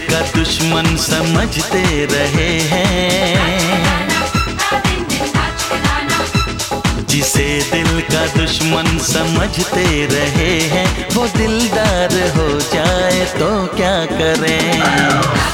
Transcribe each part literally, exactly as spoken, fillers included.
का दुश्मन समझते रहे हैं, जिसे दिल का दुश्मन समझते रहे हैं, वो दिलदार हो जाए तो क्या करें।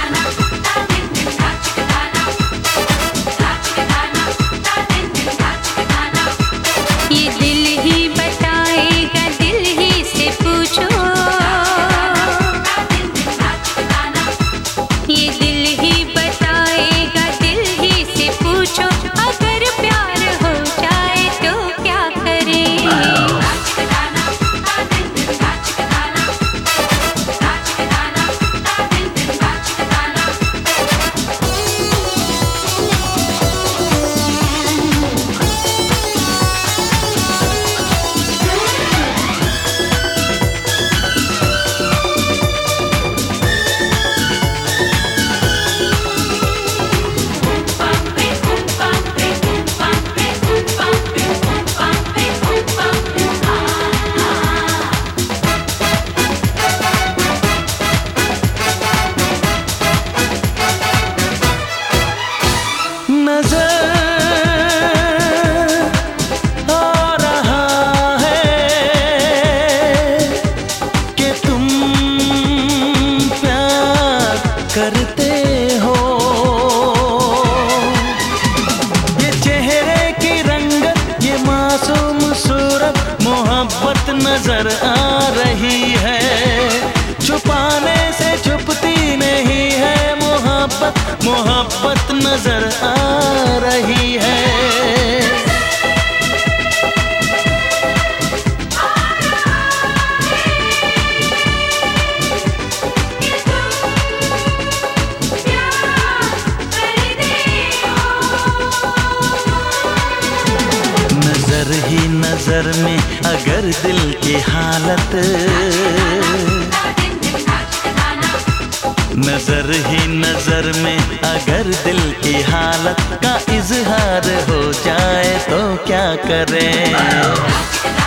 करते हो ये चेहरे की रंगत, ये मासूम सूरत, मोहब्बत नजर आ रही है। छुपाने से छुपती नहीं है मोहब्बत, मोहब्बत नजर आ रही है। नजर ही नजर में अगर दिल की हालत, नजर ही नजर में अगर दिल की हालत का इजहार हो जाए तो क्या करें।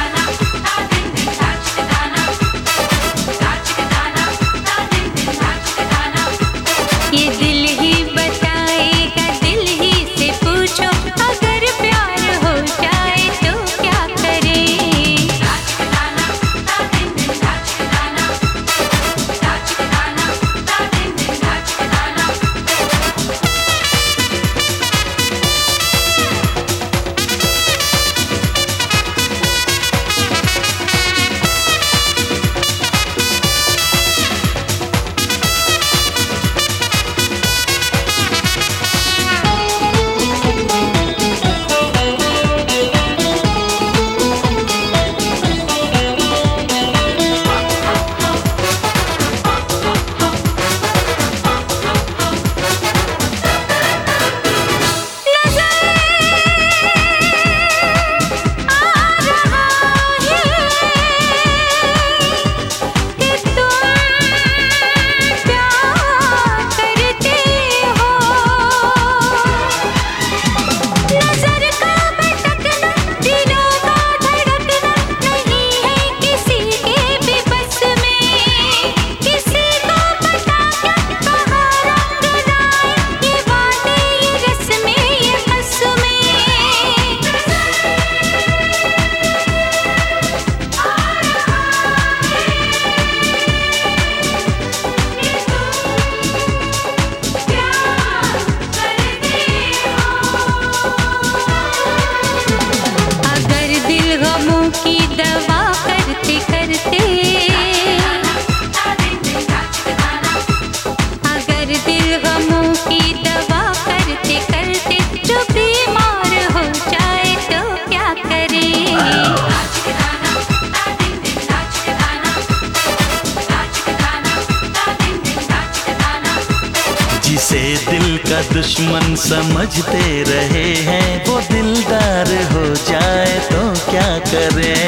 जिसे दिल का दुश्मन समझते रहे हैं, वो दिलदार हो जाए तो क्या करें।